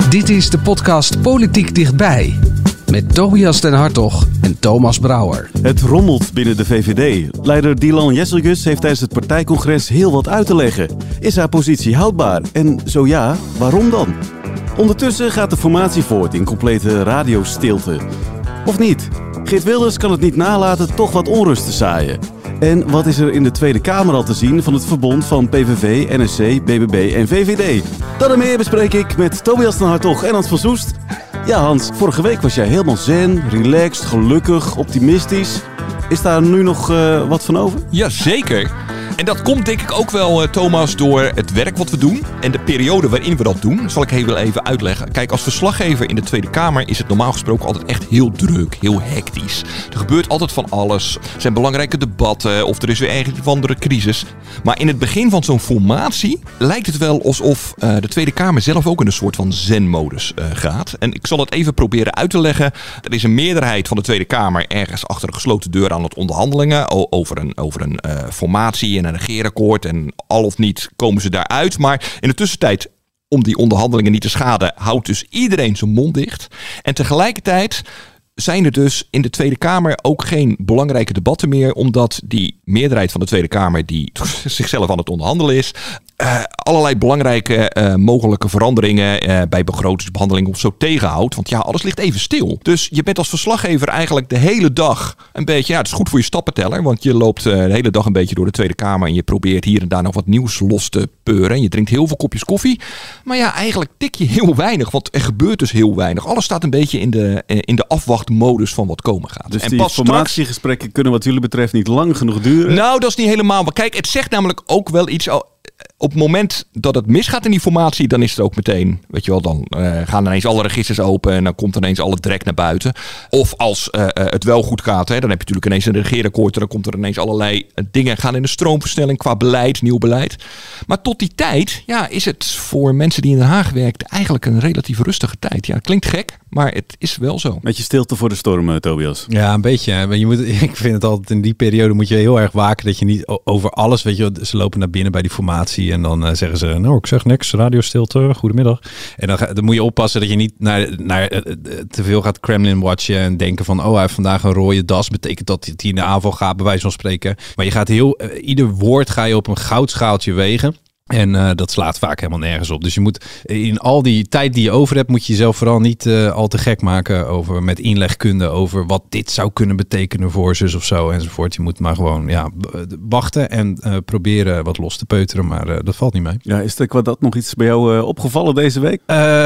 Dit is de podcast Politiek Dichtbij. Met Tobias den Hartog en Thomas Brouwer. Het rommelt binnen de VVD. Leider Dylan Jezelgus heeft tijdens het partijcongres heel wat uit te leggen. Is haar positie houdbaar? En zo ja, waarom dan? Ondertussen gaat de formatie voort in complete radiostilte. Of niet? Geert Wilders kan het niet nalaten toch wat onrust te zaaien. En wat is er in de Tweede Kamer al te zien van het verbond van PVV, NSC, BBB en VVD? Dat en meer bespreek ik met Tobias den Hartog en Hans van Soest. Ja Hans, vorige week was jij helemaal zen, relaxed, gelukkig, optimistisch. Is daar nu nog wat van over? Jazeker. En dat komt denk ik ook wel, Thomas, door het werk wat we doen. En de periode waarin we dat doen, dat zal ik heel even uitleggen. Kijk, als verslaggever in de Tweede Kamer is het normaal gesproken altijd echt heel druk, heel hectisch. Er gebeurt altijd van alles. Er zijn belangrijke debatten of er is weer een of andere crisis. Maar in het begin van zo'n formatie lijkt het wel alsof de Tweede Kamer zelf ook in een soort van zen-modus gaat. En ik zal het even proberen uit te leggen. Er is een meerderheid van de Tweede Kamer ergens achter een gesloten deur aan het onderhandelingen over een formatie en een regeerakkoord en al of niet komen ze daaruit. Maar in de tussentijd, om die onderhandelingen niet te schaden, houdt dus iedereen zijn mond dicht. En tegelijkertijd zijn er dus in de Tweede Kamer ook geen belangrijke debatten meer, omdat die meerderheid van de Tweede Kamer die zichzelf aan het onderhandelen is, allerlei belangrijke mogelijke veranderingen bij begrotingsbehandeling of zo tegenhoudt. Want ja, alles ligt even stil. Dus je bent als verslaggever eigenlijk de hele dag een beetje, ja, het is goed voor je stappenteller, want je loopt de hele dag een beetje door de Tweede Kamer en je probeert hier en daar nog wat nieuws los te peuren. En je drinkt heel veel kopjes koffie. Maar ja, eigenlijk tik je heel weinig, want er gebeurt dus heel weinig. Alles staat een beetje in de afwachtmodus van wat komen gaat. Dus en die formatiegesprekken kunnen wat jullie betreft niet lang genoeg duren? Nou, dat is niet helemaal. Maar kijk, het zegt namelijk ook wel iets. Op het moment dat het misgaat in die formatie, dan is het ook meteen, weet je wel, dan gaan ineens alle registers open en dan komt ineens alle drek naar buiten. Of als het wel goed gaat, dan heb je natuurlijk ineens een regeerakkoord en dan komt er ineens allerlei dingen gaan in de stroomversnelling qua beleid, nieuw beleid. Maar tot die tijd, ja, is het voor mensen die in Den Haag werken eigenlijk een relatief rustige tijd. Ja, het klinkt gek, maar het is wel zo. Met je stilte voor de storm, Tobias. Ja, een beetje. Ik vind het altijd, in die periode moet je heel erg waken dat je niet over alles, weet je, ze lopen naar binnen bij die formatie en dan zeggen ze, nou, ik zeg niks, radiostilte, goedemiddag. En dan moet je oppassen dat je niet naar te veel gaat Kremlin watchen en denken van, oh, hij heeft vandaag een rode das, betekent dat hij in de aanval gaat, bij wijze van spreken. Maar je gaat ieder woord ga je op een goudschaaltje wegen. En dat slaat vaak helemaal nergens op. Dus je moet in al die tijd die je over hebt, moet je jezelf vooral niet al te gek maken met inlegkunde over wat dit zou kunnen betekenen voor zus of zo enzovoort. Je moet maar gewoon wachten en proberen wat los te peuteren, maar dat valt niet mee. Ja, is er qua dat nog iets bij jou opgevallen deze week?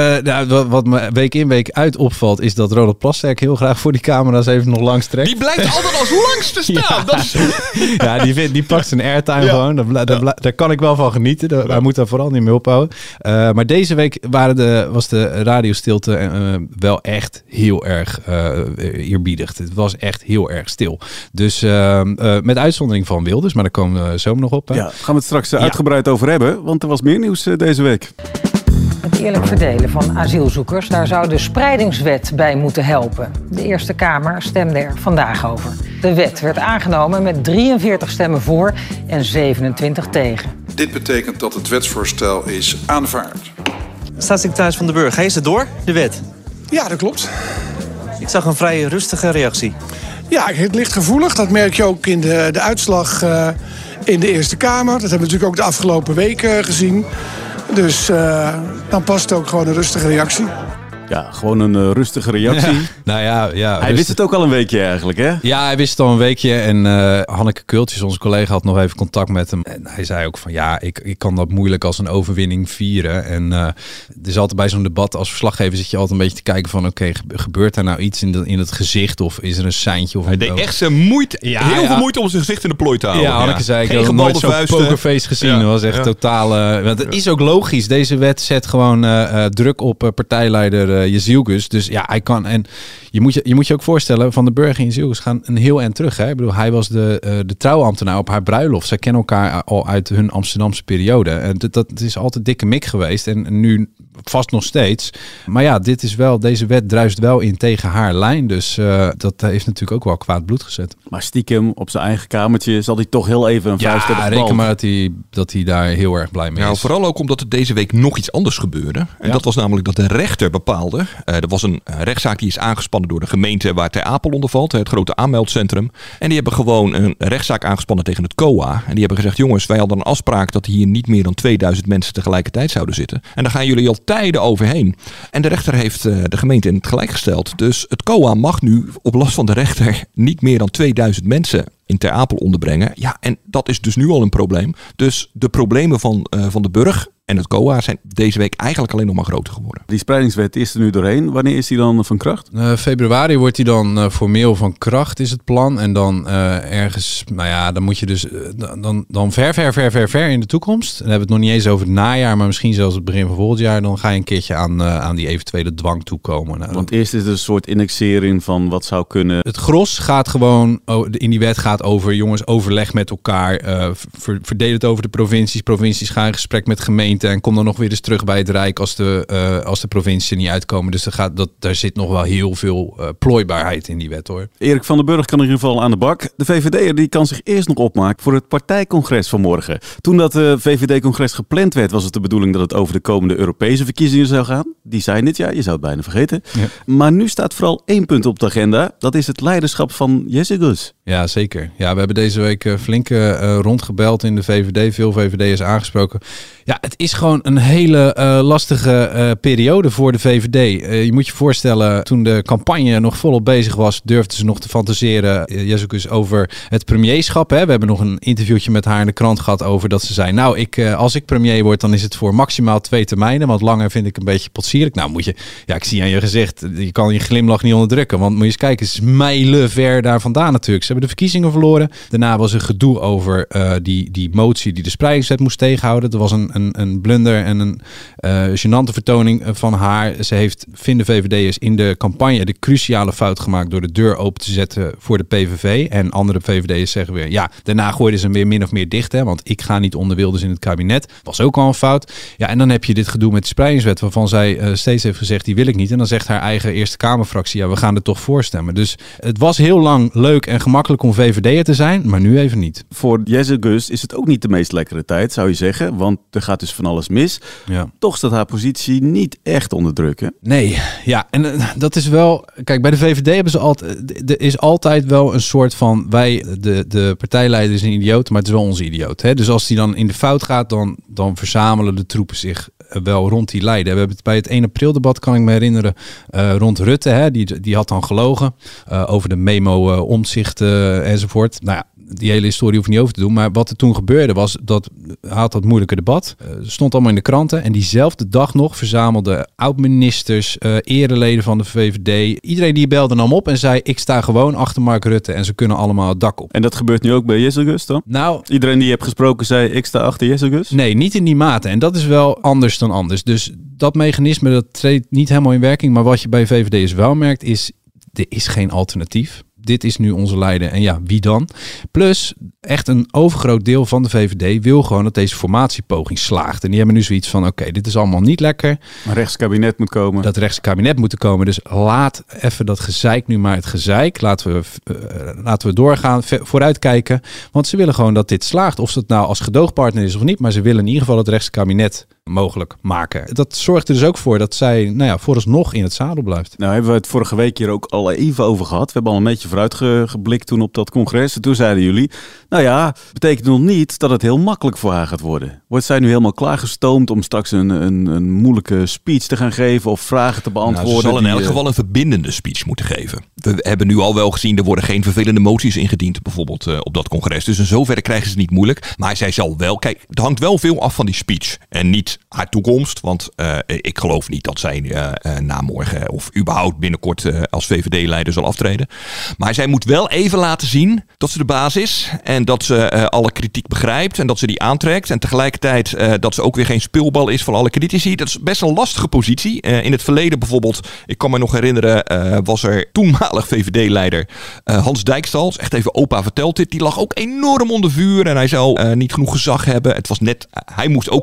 Wat me week in week uit opvalt, is dat Ronald Plasterk heel graag voor die camera's even nog langs trekt. Die blijft altijd als langste staan. Ja, dat is... die pakt zijn airtime gewoon. Daar kan ik wel van genieten. Hij moet daar vooral niet mee ophouden. Maar deze week was de radiostilte wel echt heel erg eerbiedig. Het was echt heel erg stil. Dus met uitzondering van Wilders, maar daar komen we zo nog op. Hè? Ja, gaan we het straks uitgebreid over hebben, want er was meer nieuws deze week. Het eerlijk verdelen van asielzoekers, daar zou de spreidingswet bij moeten helpen. De Eerste Kamer stemde er vandaag over. De wet werd aangenomen met 43 stemmen voor en 27 tegen. Dit betekent dat het wetsvoorstel is aanvaard. Staatssecretaris Van den Burg, is het door, de wet? Ja, dat klopt. Ik zag een vrij rustige reactie. Ja, het ligt gevoelig. Dat merk je ook in de uitslag in de Eerste Kamer. Dat hebben we natuurlijk ook de afgelopen weken gezien. Dus dan past het ook gewoon een rustige reactie. Ja, gewoon een rustige reactie. Ja. Hij wist het ook al een weekje eigenlijk, hè? Ja, hij wist het al een weekje. En Hanneke Kultjes, onze collega, had nog even contact met hem. En hij zei ook van, ja, ik kan dat moeilijk als een overwinning vieren. En er is altijd bij zo'n debat als verslaggever zit je altijd een beetje te kijken van, oké, gebeurt er nou iets in het gezicht? Of is er een seintje? Of hij deed echt zijn moeite, heel veel moeite om zijn gezicht in de plooi te houden. Ja, Hanneke zei, ik heb nooit zo'n pokerface gezien. Dat was echt totale... Want het is ook logisch. Deze wet zet gewoon druk op partijleider Jezelgus. Dus ja, hij kan... En je moet je ook voorstellen, Van den Burg en Jezelgus gaan een heel eind terug. Hè? Ik bedoel, hij was de trouwambtenaar op haar bruiloft. Zij kennen elkaar al uit hun Amsterdamse periode. En dat is altijd dikke mik geweest. En nu vast nog steeds. Maar ja, deze wet druist wel in tegen haar lijn. Dus dat heeft natuurlijk ook wel kwaad bloed gezet. Maar stiekem op zijn eigen kamertje zal hij toch heel even een vuist hebben gebald. Reken maar dat hij daar heel erg blij mee is. Vooral ook omdat er deze week nog iets anders gebeurde. En dat was namelijk dat de rechter bepaalde. Er was een rechtszaak die is aangespannen door de gemeente waar Ter Apel onder valt. Het grote aanmeldcentrum. En die hebben gewoon een rechtszaak aangespannen tegen het COA. En die hebben gezegd, jongens, wij hadden een afspraak dat hier niet meer dan 2000 mensen tegelijkertijd zouden zitten. En daar gaan jullie al tijden overheen. En de rechter heeft de gemeente in het gelijk gesteld. Dus het COA mag nu op last van de rechter niet meer dan 2000 mensen in Ter Apel onderbrengen. Ja, en dat is dus nu al een probleem. Dus de problemen van de burg en het COA zijn deze week eigenlijk alleen nog maar groter geworden. Die spreidingswet is er nu doorheen. Wanneer is die dan van kracht? Februari wordt die dan formeel van kracht, is het plan. En dan ergens, dan moet je dus dan ver in de toekomst. Dan hebben we het nog niet eens over het najaar, maar misschien zelfs het begin van volgend jaar. Dan ga je een keertje aan die eventuele dwang toekomen. Want eerst is het een soort indexering van wat zou kunnen. Het gros gaat gewoon, in die wet gaat over, jongens, overleg met elkaar. Verdeel het over de provincies. Provincies gaan in gesprek met gemeenten. En kom dan nog weer eens terug bij het Rijk als de provincies er niet uitkomen. Dus daar zit nog wel heel veel plooibaarheid in die wet, hoor. Erik van den Burg kan in ieder geval aan de bak. De VVD'er die kan zich eerst nog opmaken voor het partijcongres van morgen. Toen dat VVD-congres gepland werd, was het de bedoeling dat het over de komende Europese verkiezingen zou gaan. Die zijn dit jaar, je zou het bijna vergeten. Ja. Maar nu staat vooral 1 punt op de agenda. Dat is het leiderschap van Jesse Gus. Ja, zeker. Ja, we hebben deze week flink rondgebeld in de VVD. Veel VVD'ers aangesproken. Ja, het is gewoon een hele lastige periode voor de VVD. Je moet je voorstellen, toen de campagne nog volop bezig was, durfden ze nog te fantaseren, Jesse Gus, over het premierschap. Hè. We hebben nog een interviewtje met haar in de krant gehad over dat ze zei, als ik premier word, dan is het voor maximaal 2 termijnen, want langer vind ik een beetje potsierlijk. Nou, ik zie aan je gezicht, je kan je glimlach niet onderdrukken, want moet je eens kijken, het is mijlenver daar vandaan natuurlijk. Ze hebben de verkiezingen verloren. Daarna was er gedoe over die motie die de spreidingswet moest tegenhouden. Er was een blunder en een gênante vertoning van haar. Ze heeft, vinden VVD'ers, in de campagne de cruciale fout gemaakt door de deur open te zetten voor de PVV. En andere VVD'ers zeggen weer, ja, daarna gooiden ze hem weer min of meer dicht, hè, want ik ga niet onder Wilders in het kabinet. Was ook al een fout. Ja, en dan heb je dit gedoe met de spreidingswet, waarvan zij steeds heeft gezegd, die wil ik niet. En dan zegt haar eigen Eerste Kamerfractie, ja, we gaan er toch voor stemmen. Dus het was heel lang leuk en gemakkelijk om VVD'er te zijn, maar nu even niet. Voor Jesse Gus is het ook niet de meest lekkere tijd, zou je zeggen, want er gaat dus van alles mis. Ja. Toch staat haar positie niet echt onder druk, hè? Nee, ja, en dat is wel... Kijk, bij de VVD hebben ze altijd... Er is altijd wel een soort van... De partijleider is een idioot, maar het is wel onze idioot. Hè? Dus als die dan in de fout gaat, dan verzamelen de troepen zich wel rond die leider. We hebben het bij het 1 april debat, kan ik me herinneren, rond Rutte. Hè? Die had dan gelogen over de memo Omtzigt enzovoort. Nou ja, die hele historie hoef ik niet over te doen. Maar wat er toen gebeurde was, dat had dat moeilijke debat. Stond allemaal in de kranten. En diezelfde dag nog verzamelden oud-ministers, ereleden van de VVD. Iedereen die belde nam op en zei, ik sta gewoon achter Mark Rutte en ze kunnen allemaal het dak op. En dat gebeurt nu ook bij Jesse Gus dan? Nou, iedereen die je hebt gesproken zei, ik sta achter Jesse Gus? Nee, niet in die mate. En dat is wel anders dan anders. Dus dat mechanisme, dat treedt niet helemaal in werking. Maar wat je bij VVD'ers wel merkt is, er is geen alternatief. Dit is nu onze leider. En ja, wie dan? Plus, echt een overgroot deel van de VVD wil gewoon dat deze formatiepoging slaagt. En die hebben nu zoiets van, oké, dit is allemaal niet lekker. Een rechtskabinet moet komen. Dat rechtskabinet moet komen. Dus laat even dat gezeik nu maar het gezeik. Laten we doorgaan, vooruitkijken. Want ze willen gewoon dat dit slaagt. Of het nou als gedoogpartner is of niet. Maar ze willen in ieder geval het rechtskabinet mogelijk maken. Dat zorgt er dus ook voor dat zij vooralsnog in het zadel blijft. Nou hebben we het vorige week hier ook al even over gehad. We hebben al een beetje vooruitgeblikt toen op dat congres. En toen zeiden jullie, betekent nog niet dat het heel makkelijk voor haar gaat worden. Wordt zij nu helemaal klaargestoomd om straks een moeilijke speech te gaan geven of vragen te beantwoorden? Ze zal in elk geval een verbindende speech moeten geven. We hebben nu al wel gezien, er worden geen vervelende moties ingediend, bijvoorbeeld op dat congres. Dus in zoverre krijgen ze het niet moeilijk. Maar zij zal wel, kijk, het hangt wel veel af van die speech. En niet haar toekomst, want ik geloof niet dat zij na morgen of überhaupt binnenkort als VVD-leider zal aftreden. Maar zij moet wel even laten zien dat ze de baas is en dat ze alle kritiek begrijpt en dat ze die aantrekt. En tegelijkertijd dat ze ook weer geen speelbal is van alle critici. Dat is best een lastige positie. In het verleden bijvoorbeeld, ik kan me nog herinneren, was er toenmalig VVD-leider Hans Dijkstal. Echt even opa vertelt dit. Die lag ook enorm onder vuur en hij zou niet genoeg gezag hebben. Het was net, hij moest ook een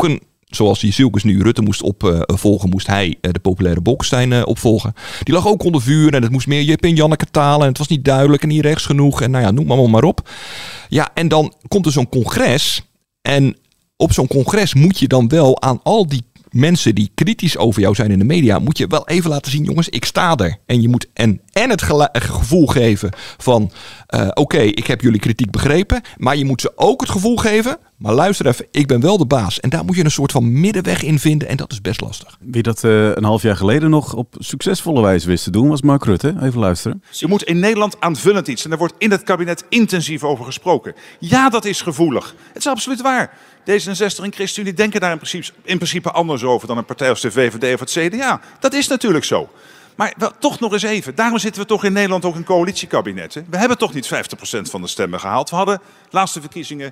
Zoals Jezielkus nu Rutte moest opvolgen, moest hij de populaire Bolkestein opvolgen. Die lag ook onder vuur en het moest meer Jip en Janneke talen. En het was niet duidelijk en niet rechts genoeg. En nou ja, noem maar op. Ja, en dan komt er zo'n congres. En op zo'n congres moet je dan wel aan al die mensen die kritisch over jou zijn in de media, moet je wel even laten zien, jongens, ik sta er. En je moet en het gevoel geven van, oké, ik heb jullie kritiek begrepen, maar je moet ze ook het gevoel geven, maar luister even, ik ben wel de baas. En daar moet je een soort van middenweg in vinden en dat is best lastig. Wie dat een half jaar geleden nog op succesvolle wijze wist te doen, was Mark Rutte. Even luisteren. Je moet in Nederland aanvullend iets. En daar wordt in het kabinet intensief over gesproken. Ja, dat is gevoelig. Het is absoluut waar. D66 en ChristenUnie denken daar in principe anders over dan een partij als de VVD of het CDA. Dat is natuurlijk zo. Maar wel, toch nog eens even. Daarom zitten we toch in Nederland ook in coalitiekabinetten. We hebben toch niet 50% van de stemmen gehaald. We hadden laatste verkiezingen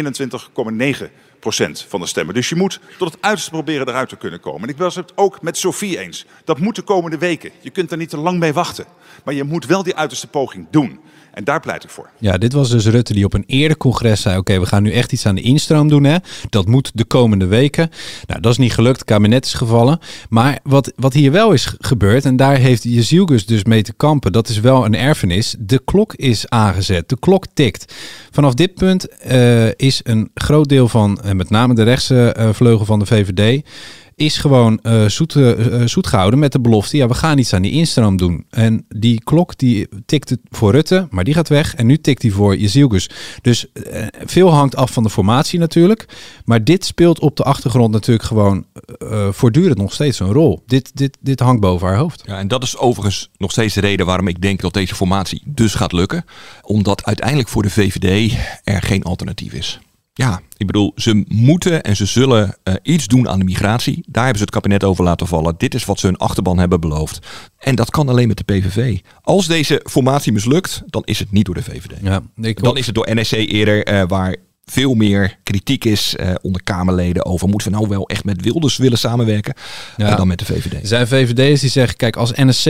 21,9% van de stemmen. Dus je moet tot het uiterste proberen eruit te kunnen komen. En ik was het ook met Sophie eens. Dat moet de komende weken. Je kunt er niet te lang mee wachten. Maar je moet wel die uiterste poging doen. En daar pleit ik voor. Ja, dit was dus Rutte die op een eerder congres zei, oké, we gaan nu echt iets aan de instroom doen. Hè? Dat moet de komende weken. Nou, dat is niet gelukt. Het kabinet is gevallen. Maar wat hier wel is gebeurd, en daar heeft Jezielkus dus mee te kampen, dat is wel een erfenis. De klok is aangezet. De klok tikt. Vanaf dit punt is een groot deel van, met name de rechtse vleugel van de VVD, is gewoon zoet gehouden met de belofte, ja, we gaan iets aan die instroom doen. En die klok die tikte voor Rutte, maar die gaat weg. En nu tikt die voor Jezielkus. Dus veel hangt af van de formatie natuurlijk. Maar dit speelt op de achtergrond natuurlijk gewoon voortdurend nog steeds een rol. Dit hangt boven haar hoofd. Ja, en dat is overigens nog steeds de reden waarom ik denk dat deze formatie dus gaat lukken. Omdat uiteindelijk voor de VVD er geen alternatief is. Ja, ik bedoel, ze moeten en ze zullen iets doen aan de migratie. Daar hebben ze het kabinet over laten vallen. Dit is wat ze hun achterban hebben beloofd. En dat kan alleen met de PVV. Als deze formatie mislukt, dan is het niet door de VVD. Ja, dan is het door NSC eerder, waar veel meer kritiek is onder Kamerleden over, moeten we nou wel echt met Wilders willen samenwerken dan met de VVD. Er zijn VVD'ers die zeggen, kijk, als NSC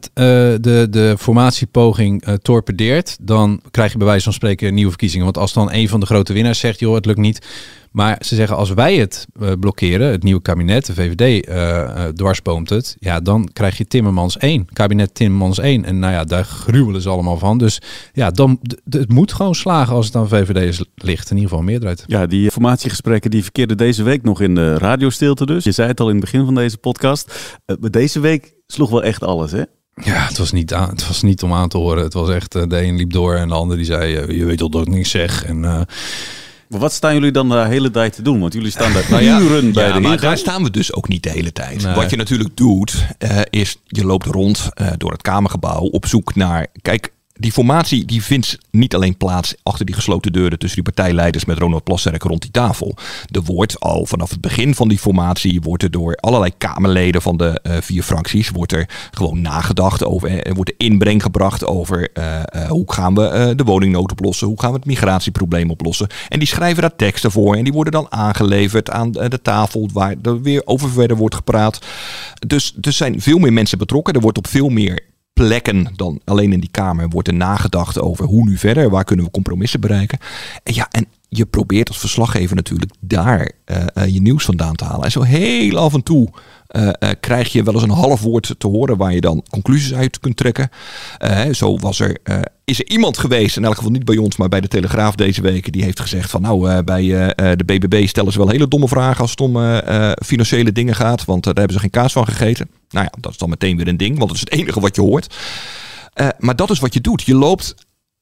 de formatiepoging torpedeert, dan krijg je bij wijze van spreken nieuwe verkiezingen. Want als dan een van de grote winnaars zegt, joh, het lukt niet. Maar ze zeggen, als wij het blokkeren, het nieuwe kabinet, de VVD dwarsboomt het, ja, dan krijg je Timmermans 1, kabinet Timmermans 1. En nou ja, daar gruwelen ze allemaal van. Dus ja, dan, het moet gewoon slagen als het aan VVD'ers ligt. In ieder geval meerderheid. Ja, die formatiegesprekken die verkeerden deze week nog in de radiostilte dus. Je zei het al in het begin van deze podcast. Deze week sloeg wel echt alles, hè? Ja, het was niet om aan te horen. Het was echt, de een liep door en de ander die zei, je weet al dat ik niks zeg. En maar wat staan jullie dan de hele tijd te doen? Want jullie staan daar uren bij de ingang. Maar daar staan we dus ook niet de hele tijd. Nee. Wat je natuurlijk doet, is je loopt rond door het Kamergebouw op zoek naar, kijk, die formatie die vindt niet alleen plaats achter die gesloten deuren tussen die partijleiders met Ronald Plasterk rond die tafel. Er wordt al vanaf het begin van die formatie, wordt er door allerlei Kamerleden van de 4 fracties, wordt er gewoon nagedacht over, er wordt er inbreng gebracht over hoe gaan we de woningnood oplossen, hoe gaan we het migratieprobleem oplossen. En die schrijven daar teksten voor en die worden dan aangeleverd aan de tafel waar er weer over verder wordt gepraat. Dus er zijn veel meer mensen betrokken, er wordt op veel meer plekken dan alleen in die Kamer wordt er nagedacht over hoe nu verder, waar kunnen we compromissen bereiken. En ja, en je probeert als verslaggever natuurlijk daar je nieuws vandaan te halen. En zo heel af en toe krijg je wel eens een half woord te horen waar je dan conclusies uit kunt trekken. Zo is er iemand geweest, in elk geval niet bij ons, maar bij de Telegraaf deze week, die heeft gezegd van nou, bij de BBB stellen ze wel hele domme vragen als het om financiële dingen gaat, want daar hebben ze geen kaas van gegeten. Nou ja, dat is dan meteen weer een ding, want dat is het enige wat je hoort. Maar dat is wat je doet. Je loopt,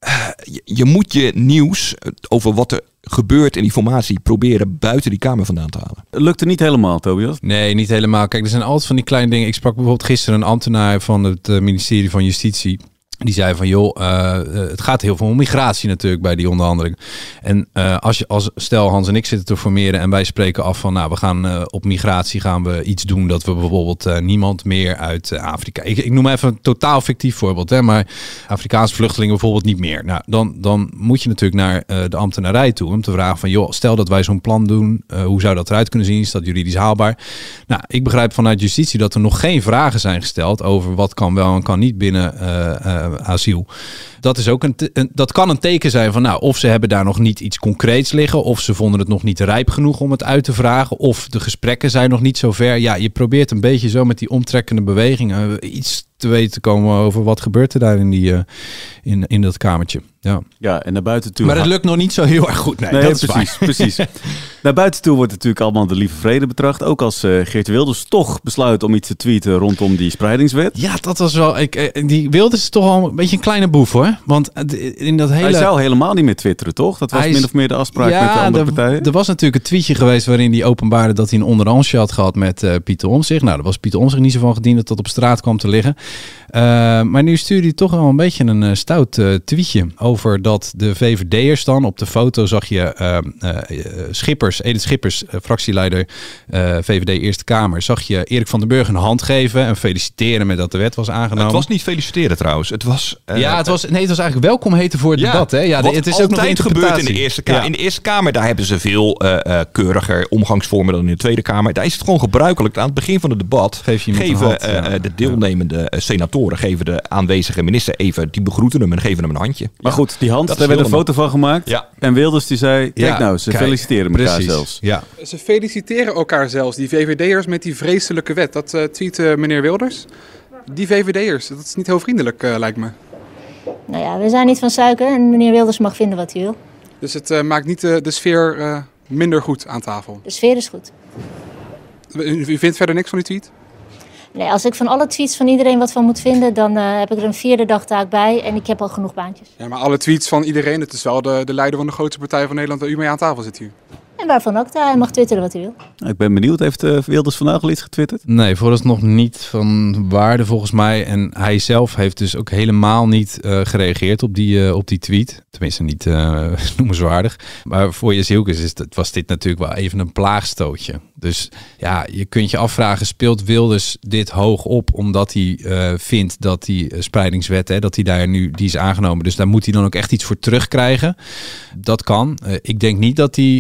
je moet je nieuws over wat er gebeurt in die formatie proberen buiten die Kamer vandaan te halen. Lukt het niet helemaal, Tobias? Nee, niet helemaal. Kijk, er zijn altijd van die kleine dingen. Ik sprak bijvoorbeeld gisteren een ambtenaar van het ministerie van Justitie. Die zei van, joh, het gaat heel veel om migratie natuurlijk bij die onderhandeling. En stel Hans en ik zitten te formeren en wij spreken af van, nou, we gaan op migratie gaan we iets doen dat we bijvoorbeeld niemand meer uit Afrika. Ik noem even een totaal fictief voorbeeld, hè, maar Afrikaanse vluchtelingen bijvoorbeeld niet meer. Nou, dan moet je natuurlijk naar de ambtenarij toe om te vragen van, joh, stel dat wij zo'n plan doen, hoe zou dat eruit kunnen zien? Is dat juridisch haalbaar? Nou, ik begrijp vanuit justitie dat er nog geen vragen zijn gesteld over wat kan wel en kan niet binnen asiel. Dat is ook dat kan een teken zijn van of ze hebben daar nog niet iets concreets liggen, of ze vonden het nog niet rijp genoeg om het uit te vragen, of de gesprekken zijn nog niet zo ver. Ja, je probeert een beetje zo met die omtrekkende bewegingen iets te weten te komen over wat gebeurt er daar in dat kamertje. Ja, en naar buiten toe. Maar het lukt nog niet zo heel erg goed. Nee, dat is precies. Naar buiten toe wordt natuurlijk allemaal de lieve vrede betracht. Ook als Geert Wilders toch besluit om iets te tweeten rondom die spreidingswet. Ja, dat was wel... die Wilders is toch al een beetje een kleine boef, hoor. Want in dat hele... Hij zou helemaal niet meer twitteren, toch? Dat was min of meer de afspraak met de andere partijen. Er was natuurlijk een tweetje geweest waarin hij openbaarde dat hij een onderhandje had gehad met Pieter Omtzigt. Nou, daar was Pieter Omtzigt niet zo van gediend dat dat op straat kwam te liggen. Maar nu stuurde hij toch wel een beetje een stout tweetje over dat de VVD'ers dan, op de foto zag je Edith Schippers, fractieleider VVD Eerste Kamer, zag je Erik van den Burg een hand geven en feliciteren met dat de wet was aangenomen. Het was niet feliciteren trouwens. Het was... het was eigenlijk welkom heten voor het debat. Hè? Ja, wat het is ook nog een gebeurd in de Eerste Kamer. Ja. In de Eerste Kamer, daar hebben ze veel keuriger omgangsvormen dan in de Tweede Kamer. Daar is het gewoon gebruikelijk. Aan het begin van het debat geven de deelnemende senatoren, geven de aanwezige minister even, die begroeten hem en geven hem een handje. Maar goed, die hand, daar werd een foto van gemaakt. Ja. En Wilders die zei, kijk ze feliciteren elkaar zelfs. Ja. Ze feliciteren elkaar zelfs, die VVD'ers met die vreselijke wet. Dat tweet meneer Wilders. Die VVD'ers, dat is niet heel vriendelijk, lijkt me. Nou ja, we zijn niet van suiker en meneer Wilders mag vinden wat hij wil. Dus het maakt niet de sfeer minder goed aan tafel? De sfeer is goed. U vindt verder niks van die tweet? Nee, als ik van alle tweets van iedereen wat van moet vinden, dan heb ik er een 4e dagtaak bij en ik heb al genoeg baantjes. Ja, maar alle tweets van iedereen, het is wel de leider van de grootste partij van Nederland waar u mee aan tafel zit hier. En waarvan ook, hij mag twitteren wat hij wil. Ik ben benieuwd, heeft Wilders vandaag al iets getwitterd? Nee, vooralsnog niet van waarde volgens mij. En hij zelf heeft dus ook helemaal niet gereageerd op die tweet. Tenminste niet noemenswaardig. Maar voor Jezielkes was dit natuurlijk wel even een plaagstootje. Dus ja, je kunt je afvragen, speelt Wilders dit hoog op omdat hij vindt dat die spreidingswet, dat die daar nu, die is aangenomen. Dus daar moet hij dan ook echt iets voor terugkrijgen. Dat kan. Ik denk niet dat hij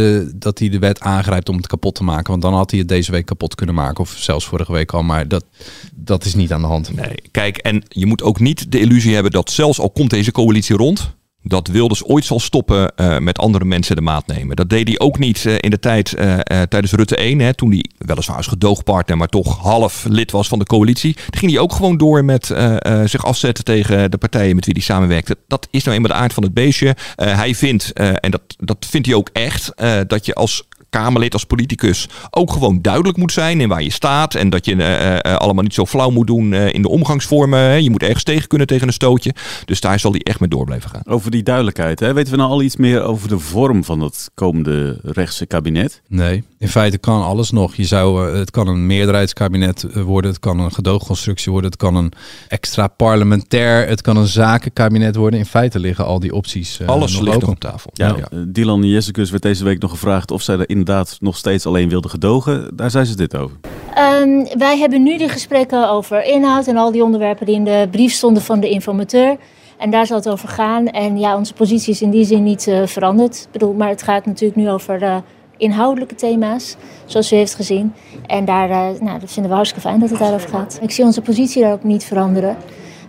de wet aangrijpt om het kapot te maken. Want dan had hij het deze week kapot kunnen maken. Of zelfs vorige week al. Maar dat is niet aan de hand. Nee, kijk, en je moet ook niet de illusie hebben dat zelfs al komt deze coalitie rond, dat Wilders ooit zal stoppen met andere mensen de maat nemen. Dat deed hij ook niet in de tijd tijdens Rutte 1. Toen hij weliswaar als gedoogpartner, maar toch half lid was van de coalitie. Toen ging hij ook gewoon door met zich afzetten tegen de partijen met wie hij samenwerkte. Dat is nou eenmaal de aard van het beestje. Hij vindt, en dat vindt hij ook echt, dat je als Kamerlid, als politicus ook gewoon duidelijk moet zijn in waar je staat. En dat je allemaal niet zo flauw moet doen in de omgangsvormen. Je moet ergens tegen kunnen tegen een stootje. Dus daar zal hij echt mee door blijven gaan. Over die duidelijkheid, weten we nou al iets meer over de vorm van dat komende rechtse kabinet? Nee, in feite kan alles nog. Het kan een meerderheidskabinet worden, het kan een gedoogconstructie worden, het kan een extra parlementair, het kan een zakenkabinet worden. In feite liggen al die opties alles nog ligt open. nog op tafel. Ja. Dylan Jezielkes werd deze week nog gevraagd of zij er inderdaad nog steeds alleen wilde gedogen. Daar zei ze dit over. Wij hebben nu de gesprekken over inhoud en al die onderwerpen die in de brief stonden van de informateur. En daar zal het over gaan. En ja, onze positie is in die zin niet veranderd. Maar het gaat natuurlijk nu over inhoudelijke thema's, zoals u heeft gezien. En dat vinden we hartstikke fijn dat het daarover gaat. Ik zie onze positie daar ook niet veranderen.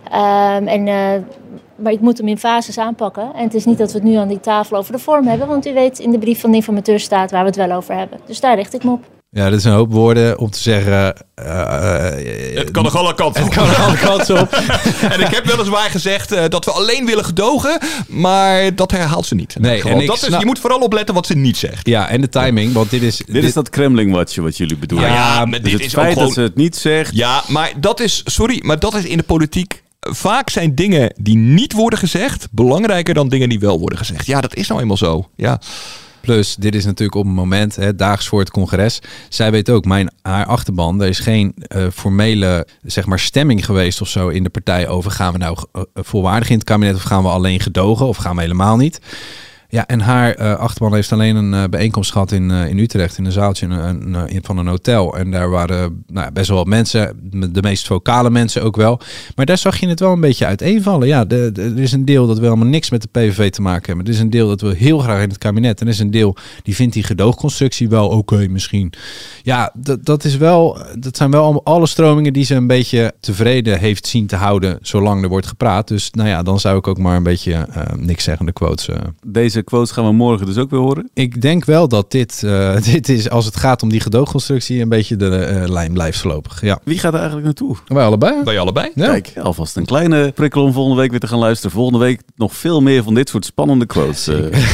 Maar ik moet hem in fases aanpakken. En het is niet dat we het nu aan die tafel over de vorm hebben. Want u weet, in de brief van de informateur staat waar we het wel over hebben. Dus daar richt ik me op. Ja, dat is een hoop woorden om te zeggen. Het kan nog alle kanten op. Het kan nog alle kanten op. En ik heb weliswaar gezegd dat we alleen willen gedogen. Maar dat herhaalt ze niet. Nee, en je moet vooral opletten wat ze niet zegt. Ja, en de timing. Want dit is dat Kremlin-watje wat jullie bedoelen. Ja, dus dit het is feit ook gewoon dat ze het niet zegt. Ja, maar dat is in de politiek. Vaak zijn dingen die niet worden gezegd belangrijker dan dingen die wel worden gezegd. Ja, dat is nou eenmaal zo. Ja. Plus, dit is natuurlijk op een moment, daags voor het congres. Zij weet ook, haar achterban, er is geen formele stemming geweest of zo in de partij over gaan we nou volwaardig in het kabinet of gaan we alleen gedogen of gaan we helemaal niet. Ja, en haar achterban heeft alleen een bijeenkomst gehad in Utrecht, in een zaaltje van een hotel. En daar waren best wel wat mensen, de meest vocale mensen ook wel. Maar daar zag je het wel een beetje uiteenvallen. Ja, er is een deel dat wil helemaal niks met de PVV te maken hebben. Er is een deel dat wil heel graag in het kabinet. En er is een deel die vindt die gedoogconstructie wel oké, misschien. Ja, dat zijn wel alle stromingen die ze een beetje tevreden heeft zien te houden, zolang er wordt gepraat. Dus dan zou ik ook maar een beetje niks zeggende quotes. Deze quotes gaan we morgen dus ook weer horen? Ik denk wel dat dit is, als het gaat om die gedoogconstructie, een beetje de lijn blijft voorlopig. Ja. Wie gaat er eigenlijk naartoe? Wij allebei. Wij allebei? Ja. Kijk, alvast een kleine prikkel om volgende week weer te gaan luisteren. Volgende week nog veel meer van dit soort spannende quotes.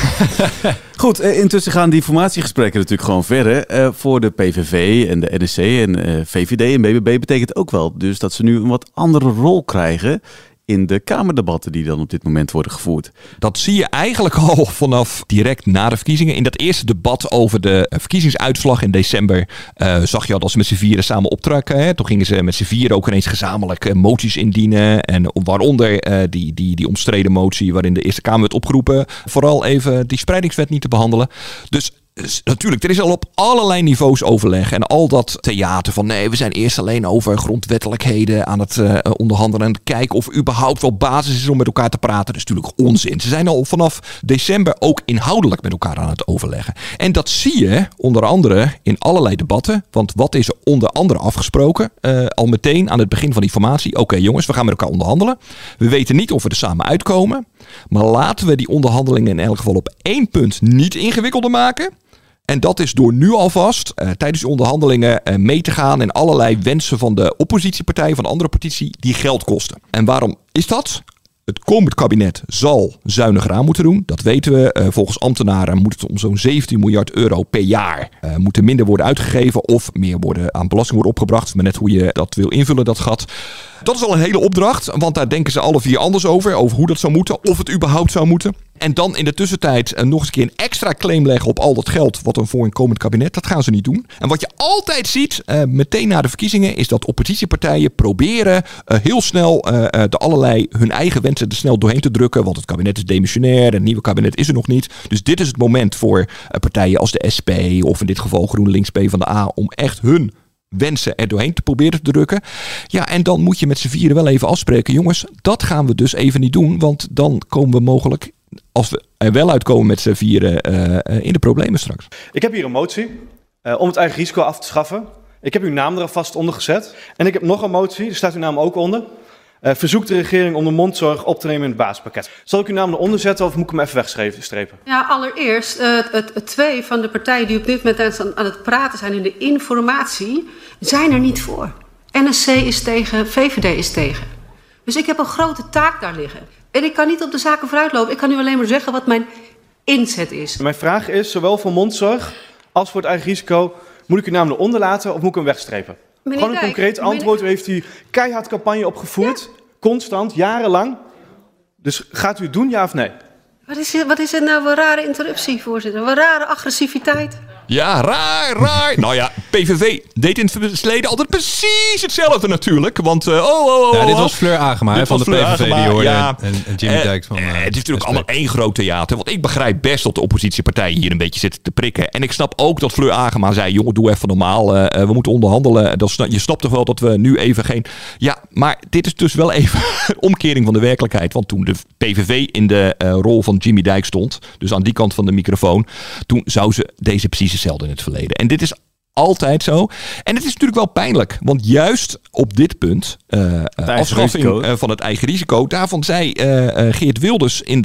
Goed, intussen gaan die formatiegesprekken natuurlijk gewoon verder. Voor de PVV en de NSC en VVD en BBB betekent ook wel dus dat ze nu een wat andere rol krijgen in de Kamerdebatten die dan op dit moment worden gevoerd. Dat zie je eigenlijk al vanaf direct na de verkiezingen. In dat eerste debat over de verkiezingsuitslag in december zag je al dat ze met z'n vieren samen optrekken. Hè? Toen gingen ze met z'n vieren ook ineens gezamenlijk moties indienen. En waaronder die omstreden motie waarin de Eerste Kamer werd opgeroepen vooral even die spreidingswet niet te behandelen. Dus natuurlijk, er is al op allerlei niveaus overleg. En al dat theater van nee, we zijn eerst alleen over grondwettelijkheden aan het onderhandelen. En kijken of überhaupt wel basis is om met elkaar te praten. Dat is natuurlijk onzin. Ze zijn al vanaf december ook inhoudelijk met elkaar aan het overleggen. En dat zie je onder andere in allerlei debatten. Want wat is er onder andere afgesproken? Al meteen aan het begin van die formatie. Oké, jongens, we gaan met elkaar onderhandelen. We weten niet of we er samen uitkomen. Maar laten we die onderhandelingen in elk geval op 1 punt niet ingewikkelder maken. En dat is door nu alvast tijdens de onderhandelingen mee te gaan in allerlei wensen van de oppositiepartijen, van de andere partijen, die geld kosten. En waarom is dat? Het komend kabinet zal zuiniger aan moeten doen. Dat weten we. Volgens ambtenaren moet het om zo'n 17 miljard euro per jaar moeten minder worden uitgegeven of meer aan belasting worden opgebracht. Maar net hoe je dat wil invullen, dat gat. Dat is al een hele opdracht, want daar denken ze alle vier anders over hoe dat zou moeten, of het überhaupt zou moeten. En dan in de tussentijd nog eens een keer een extra claim leggen op al dat geld wat er voor een komend kabinet. Dat gaan ze niet doen. En wat je altijd ziet, meteen na de verkiezingen, is dat oppositiepartijen proberen heel snel de allerlei hun eigen wensen er snel doorheen te drukken. Want het kabinet is demissionair en het nieuwe kabinet is er nog niet. Dus dit is het moment voor partijen als de SP of in dit geval GroenLinks PvdA om echt hun wensen er doorheen te proberen te drukken. Ja, en dan moet je met z'n vieren wel even afspreken. Jongens, dat gaan we dus even niet doen. Want dan komen we mogelijk, als we er wel uitkomen met z'n vieren, in de problemen straks. Ik heb hier een motie om het eigen risico af te schaffen. Ik heb uw naam er alvast onder gezet. En ik heb nog een motie, daar staat uw naam ook onder. Verzoekt de regering om de mondzorg op te nemen in het basispakket. Zal ik uw naam eronder zetten of moet ik hem even wegstrepen? Ja, allereerst, het 2 van de partijen die op dit moment aan het praten zijn in de informatie, zijn er niet voor. NSC is tegen, VVD is tegen. Dus ik heb een grote taak daar liggen. En ik kan niet op de zaken vooruitlopen. Ik kan u alleen maar zeggen wat mijn inzet is. Mijn vraag is, zowel voor mondzorg als voor het eigen risico, moet ik uw naam eronder laten of moet ik hem wegstrepen? Meneer Gewoon een concreet antwoord. U heeft die keihard campagne opgevoerd. Ja. Constant, jarenlang. Dus gaat u het doen, ja of nee? Wat is het nou een rare interruptie, voorzitter? Een rare agressiviteit. Ja, raar. Nou ja, PVV deed in het verleden altijd precies hetzelfde natuurlijk. Want, dit was Fleur Agema van de PVV die hoorde. Ja. En Jimmy Dijk van... het is natuurlijk allemaal één groot theater. Want ik begrijp best dat de oppositiepartijen hier een beetje zitten te prikken. En ik snap ook dat Fleur Agema zei, jongen, doe even normaal. We moeten onderhandelen. Je snapt toch wel dat we nu even geen... Ja, maar dit is dus wel even een omkering van de werkelijkheid. Want toen de PVV in de rol van Jimmy Dijk stond, dus aan die kant van de microfoon, toen zou ze deze precies hetzelfde in het verleden. En dit is altijd zo. En het is natuurlijk wel pijnlijk. Want juist op dit punt, afschaffing van het eigen risico, daarvan zei Geert Wilders in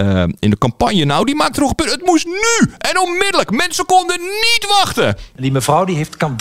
de campagne, nou, die maakt er nog een punt. Het moest nu en onmiddellijk. Mensen konden niet wachten. Die mevrouw kan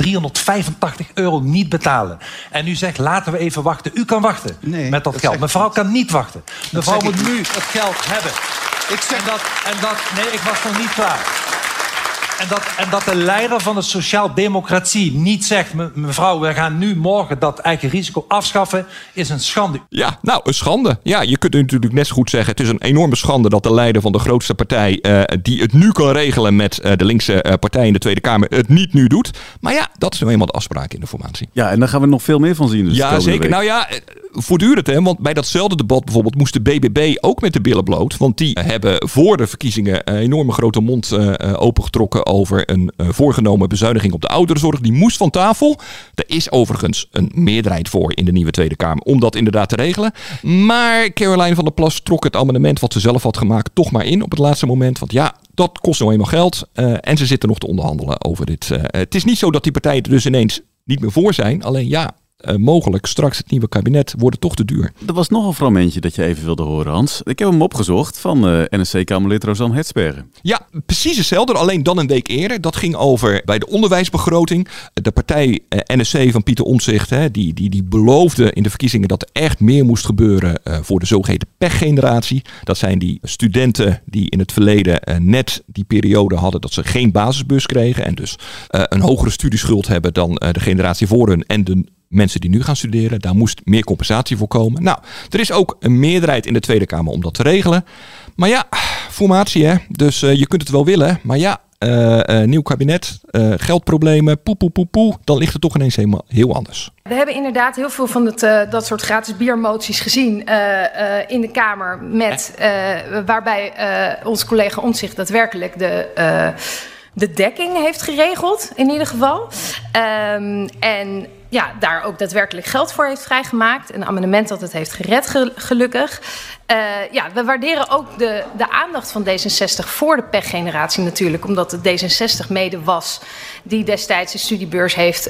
€385 niet betalen. En u zegt, laten we even wachten. U kan wachten met dat geld. Mevrouw kan niet wachten. Mevrouw moet nu het geld hebben. Nee, ik was nog niet klaar. En dat de leider van de sociaal-democratie niet zegt... mevrouw, we gaan nu morgen dat eigen risico afschaffen... is een schande. Ja, nou, een schande. Ja, je kunt natuurlijk net zo goed zeggen... het is een enorme schande dat de leider van de grootste partij... die het nu kan regelen met de linkse partij in de Tweede Kamer... het niet nu doet. Maar ja, dat is nou eenmaal de afspraak in de formatie. Ja, en daar gaan we nog veel meer van zien. Dus ja, zeker. Week. Nou ja, voortdurend, hè. Want bij datzelfde debat bijvoorbeeld moest de BBB ook met de billen bloot. Want die hebben voor de verkiezingen een enorme grote mond opengetrokken... over een voorgenomen bezuiniging op de ouderenzorg. Die moest van tafel. Er is overigens een meerderheid voor in de nieuwe Tweede Kamer om dat inderdaad te regelen. Maar Caroline van der Plas trok het amendement wat ze zelf had gemaakt toch maar in op het laatste moment. Want ja, dat kost nou eenmaal geld. En ze zitten nog te onderhandelen over dit. Het is niet zo dat die partijen er dus ineens niet meer voor zijn. Alleen ja, mogelijk straks het nieuwe kabinet wordt het toch te duur. Er was nog een fragmentje dat je even wilde horen, Hans. Ik heb hem opgezocht van NSC-Kamerlid Rosanne Hetsbergen. Ja, precies hetzelfde, alleen dan een week eerder. Dat ging over bij de onderwijsbegroting. De partij NSC van Pieter Omtzigt, die beloofde in de verkiezingen dat er echt meer moest gebeuren voor de zogeheten pechgeneratie. Dat zijn die studenten die in het verleden net die periode hadden dat ze geen basisbus kregen en dus een hogere studieschuld hebben dan de generatie voor hun en de mensen die nu gaan studeren. Daar moest meer compensatie voor komen. Nou, er is ook een meerderheid in de Tweede Kamer om dat te regelen. Maar ja, formatie hè. Dus je kunt het wel willen. Maar ja, nieuw kabinet, geldproblemen, poe. Dan ligt het toch ineens helemaal heel anders. We hebben inderdaad heel veel van dat soort gratis biermoties gezien in de Kamer. Waarbij onze collega Omtzigt daadwerkelijk de dekking heeft geregeld, in ieder geval. En ja, daar ook daadwerkelijk geld voor heeft vrijgemaakt. Een amendement dat het heeft gered, gelukkig. We waarderen ook de aandacht van D66 voor de pechgeneratie natuurlijk. Omdat het D66 mede was die destijds de studiebeurs heeft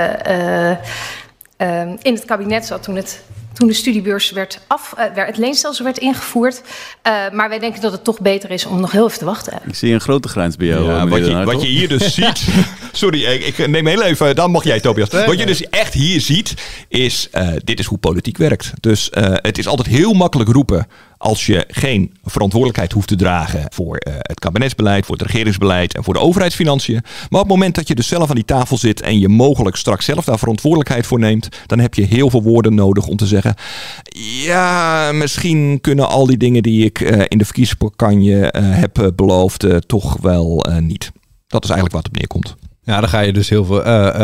in het kabinet zat toen de studiebeurs het leenstelsel werd ingevoerd. Maar wij denken dat het toch beter is om nog heel even te wachten. Ik zie een grote grijns bij jou. Ja, wat je hier dus ziet... Sorry, ik neem heel even... Dan mag jij, Tobias. Wat je dus echt hier ziet, is... dit is hoe politiek werkt. Dus het is altijd heel makkelijk roepen... als je geen verantwoordelijkheid hoeft te dragen... voor het kabinetsbeleid, voor het regeringsbeleid... en voor de overheidsfinanciën. Maar op het moment dat je dus zelf aan die tafel zit... en je mogelijk straks zelf daar verantwoordelijkheid voor neemt... dan heb je heel veel woorden nodig om te zeggen... ja, misschien kunnen al die dingen die ik in de verkiezingscampagne heb beloofd... toch wel niet. Dat is eigenlijk wat het neerkomt. Ja, dan ga je dus heel veel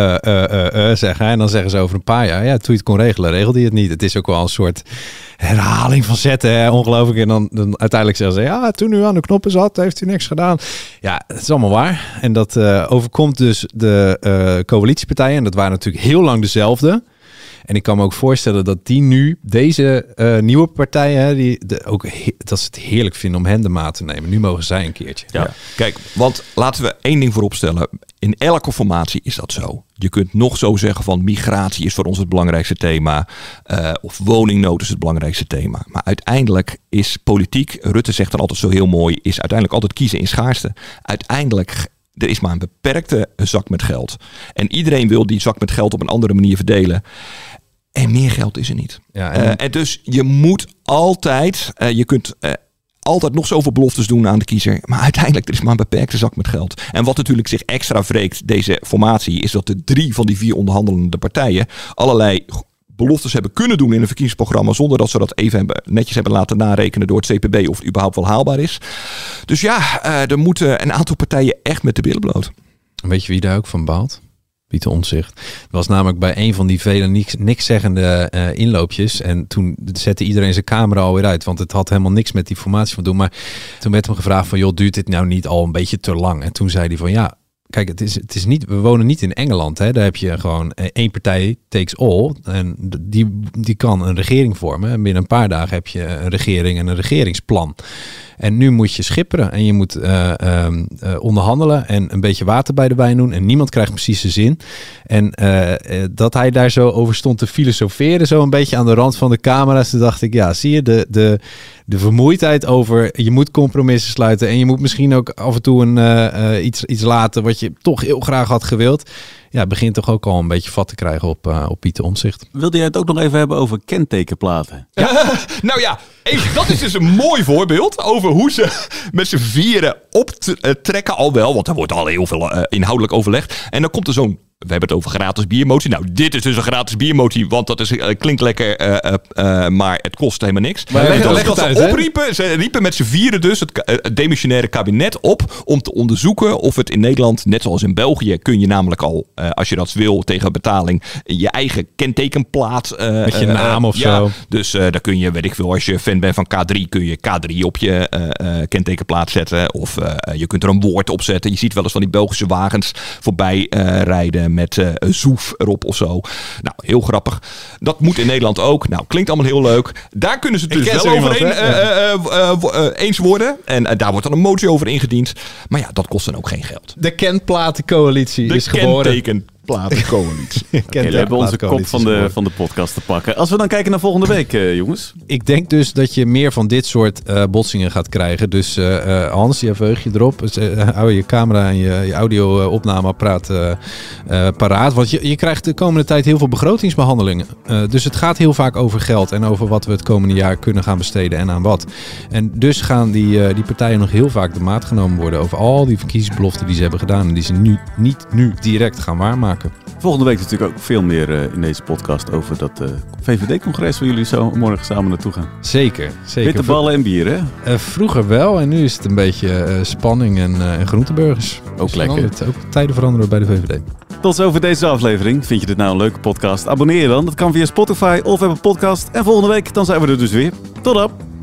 zeggen. En dan zeggen ze over een paar jaar... ja, toen je het kon regelen, regelde je het niet. Het is ook wel een soort herhaling van zetten. Hè? Ongelooflijk. En dan uiteindelijk zeggen ze... ja, toen u aan de knoppen zat, heeft u niks gedaan. Ja, het is allemaal waar. En dat overkomt dus de coalitiepartijen. En dat waren natuurlijk heel lang dezelfde. En ik kan me ook voorstellen dat die nu, deze nieuwe partijen, dat ze het heerlijk vinden om hen de maat te nemen. Nu mogen zij een keertje. Ja. Kijk, want laten we één ding vooropstellen. In elke formatie is dat zo. Je kunt nog zo zeggen van migratie is voor ons het belangrijkste thema. Of woningnood is het belangrijkste thema. Maar uiteindelijk is politiek, Rutte zegt dan altijd zo heel mooi, is uiteindelijk altijd kiezen in schaarste. Uiteindelijk er is maar een beperkte zak met geld. En iedereen wil die zak met geld op een andere manier verdelen. En meer geld is er niet. Ja, en dus je moet altijd... je kunt altijd nog zoveel beloftes doen aan de kiezer. Maar uiteindelijk er is maar een beperkte zak met geld. En wat natuurlijk zich extra wreekt, deze formatie... is dat de 3 van die 4 onderhandelende partijen... allerlei beloftes hebben kunnen doen in een verkiezingsprogramma... zonder dat ze dat even netjes hebben laten narekenen door het CPB... of het überhaupt wel haalbaar is. Dus ja, er moeten een aantal partijen echt met de billen bloot. Weet je wie daar ook van baalt? Pieter Omtzigt. Dat was namelijk bij een van die vele niks zeggende inloopjes. En toen zette iedereen zijn camera alweer uit. Want het had helemaal niks met die formatie van doen. Maar toen werd hem gevraagd van... joh, duurt dit nou niet al een beetje te lang? En toen zei hij van ja... Kijk, het is niet, we wonen niet in Engeland. Hè? Daar heb je gewoon één partij takes all. En die kan een regering vormen. En binnen een paar dagen heb je een regering en een regeringsplan. En nu moet je schipperen. En je moet onderhandelen. En een beetje water bij de wijn doen. En niemand krijgt precies zijn zin. En dat hij daar zo over stond te filosoferen. Zo een beetje aan de rand van de camera's. Toen dacht ik, ja, zie je de vermoeidheid over... je moet compromissen sluiten. En je moet misschien ook af en toe iets laten... wat wat je toch heel graag had gewild. Ja, begint toch ook al een beetje vat te krijgen op Pieter Omtzigt. Wilde jij het ook nog even hebben over kentekenplaten? Ja. Nou ja, dat is dus een mooi voorbeeld over hoe ze met z'n vieren optrekken al wel. Want er wordt al heel veel inhoudelijk overlegd. En dan komt er zo'n... We hebben het over gratis biermotie. Nou, dit is dus een gratis biermotie, want dat klinkt lekker, maar het kost helemaal niks. Maar ze riepen met z'n vieren dus het demissionaire kabinet op om te onderzoeken of het in Nederland, net zoals in België, kun je namelijk al, als je dat wil tegen betaling, je eigen kentekenplaat. Met je naam of zo. Dus daar kun je, weet ik veel, als je fan bent van K3, kun je K3 op je kentekenplaat zetten. Of je kunt er een woord op zetten. Je ziet wel eens van die Belgische wagens voorbij rijden met zoef erop of zo. Nou, heel grappig. Dat moet in Nederland ook. Nou, klinkt allemaal heel leuk. Daar kunnen ze het dus wel over eens worden. En daar wordt dan een motie over ingediend. Maar ja, dat kost dan ook geen geld. De kenplatencoalitie is geboren. Platencoalitie. We hebben onze kop van de podcast te pakken. Als we dan kijken naar volgende week, jongens. Ik denk dus dat je meer van dit soort botsingen gaat krijgen. Dus Hans, je verheug je erop. Hou je camera en je audio-opnameapparaat paraat. Want je krijgt de komende tijd heel veel begrotingsbehandelingen. Dus het gaat heel vaak over geld en over wat we het komende jaar kunnen gaan besteden en aan wat. En dus gaan die partijen nog heel vaak de maat genomen worden over al die verkiezingsbeloften die ze hebben gedaan en die ze niet nu direct gaan waarmaken. Volgende week natuurlijk ook veel meer in deze podcast over dat VVD-congres waar jullie zo morgen samen naartoe gaan. Zeker. Witte ballen en bier, hè? Vroeger wel en nu is het een beetje spanning en groenteburgers. Ook dus lekker. Ook tijden veranderen bij de VVD. Tot zover deze aflevering. Vind je dit nou een leuke podcast? Abonneer je dan. Dat kan via Spotify of Apple Podcast. En volgende week dan zijn we er dus weer. Tot dan!